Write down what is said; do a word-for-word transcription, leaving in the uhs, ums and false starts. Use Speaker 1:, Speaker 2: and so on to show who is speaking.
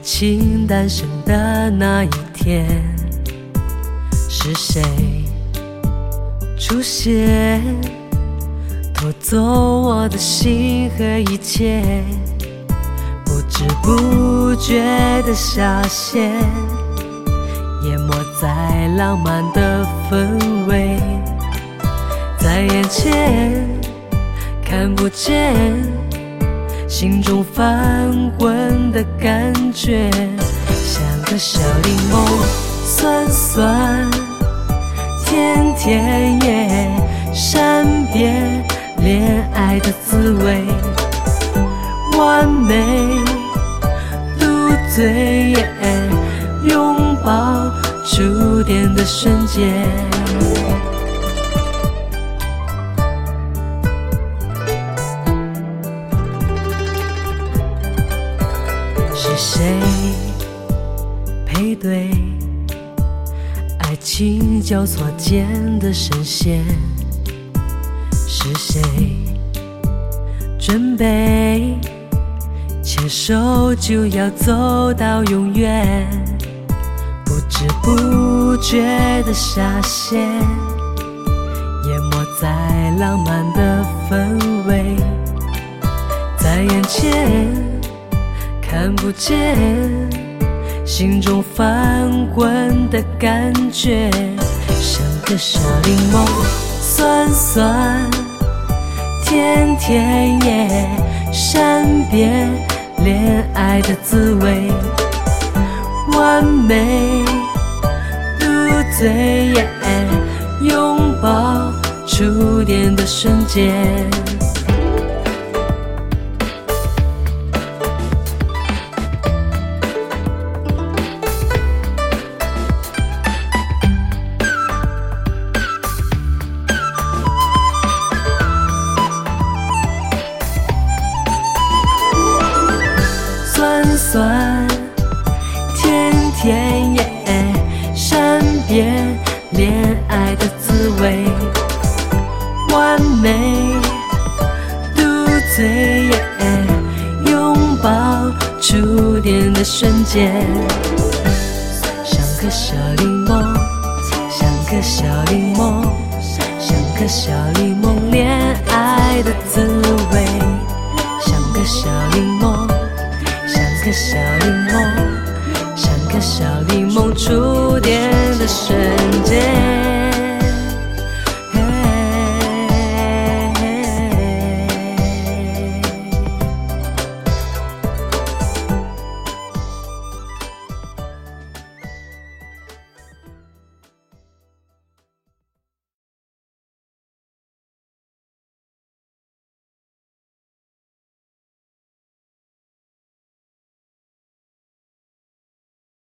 Speaker 1: 情诞生的那一天，是谁出现，偷走我的心和一切，不知不觉的下线，淹没在浪漫的氛围，在眼前看不见，心中翻滚的感觉，像个小柠檬，酸酸甜甜耶，善变恋爱的滋味，完美入醉耶，拥抱触电的瞬间。是谁配对爱情交错间的神仙？是谁准备牵手就要走到永远？不知不觉的下线，淹没在浪漫的氛围，在眼前看不见，心中翻滚的感觉，像个小柠檬，酸酸甜甜耶，善变恋爱的滋味，完美入醉耶，拥抱触电的瞬间。酸酸甜甜耶，善变恋爱的滋味，完美入醉耶，拥抱触电的瞬间，像个小柠檬，像个小柠檬，像个小柠檬恋爱的滋